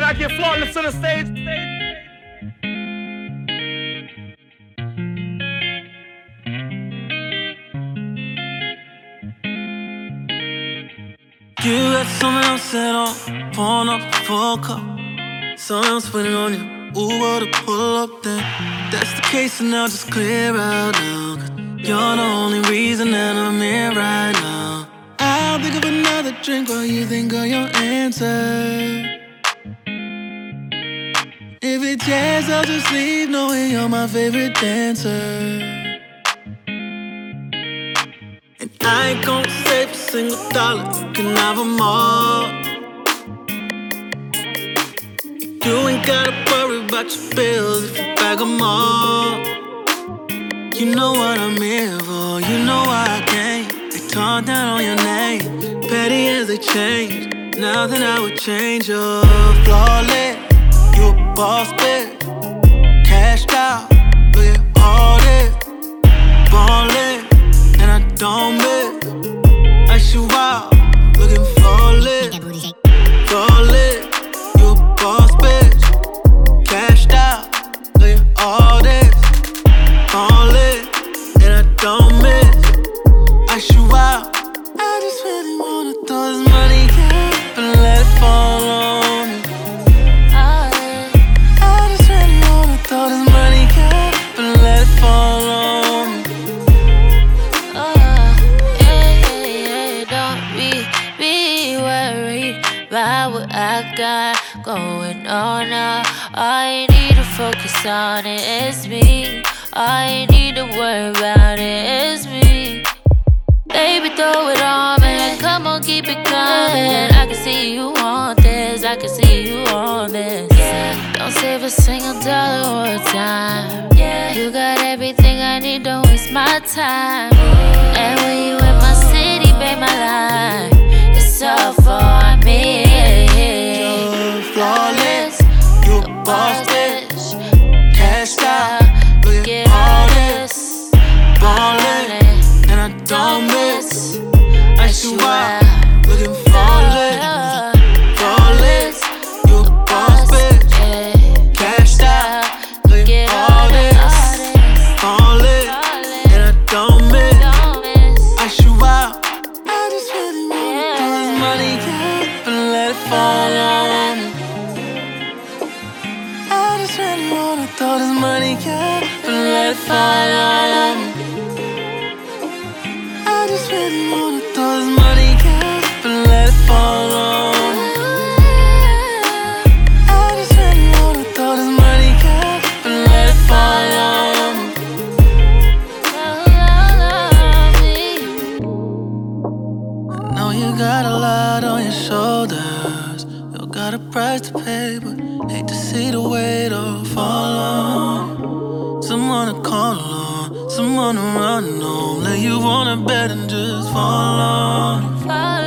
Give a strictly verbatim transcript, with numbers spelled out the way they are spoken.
I get flawless to the stage. You got someone else set on, pouring up a full cup. Someone else waiting on you, Uber to pull up then. That's the case, and now just clear out now, 'cause you're the only reason that I'm here right now. I'll think of another drink while you think of your answer. If it's yes, I'll just leave knowing you're my favorite dancer. And I ain't gon' save a single dollar, you can have them all. You ain't gotta worry about your bills if you bag them all. You know what I'm here for, you know why I came. They talk down on your name, petty as they change. Nothing I would change, you're flawless. You a boss bitch, cashed out, look at all this. Ballin', and I don't miss. Ice you out, looking flawless. Flawless, you a boss bitch, cashed out, look at all this. Ballin', and I don't miss. Ice you out. I just really wanna throw this money up and let it fall on me. I just really wanna throw this money up and let it fall on me. About what I got going on now. All you need to focus on it is me. All you need to worry about it is me. Baby, throw it on me. Come on, keep it coming. I can see you want this. I can see you want this. Yeah. Don't save a single dollar or a time. Yeah. You got everything I need. Don't waste my time. And when you in my city, babe, my life, it's all for me. You're flawless, you a boss bitch, cashed out, look at all this. Ballin', and I don't miss. Ice you out, looking flawless. Flawless, you a boss bitch, cashed out, look at all this. Ballin', and I don't miss. Ice you out. I just really wanna throw this money up and let it fall on me. I just really wanna throw this money up and let it fall on me. I just really wanna throw this money up and let it fall on me. I just really wanna throw this money up and let it fall on me. I know you got a lot on your shoulders. You got a price to pay, but hate to see the weight all fall on. Someone to call on, someone to run on. Lay you on a bed and just fall on.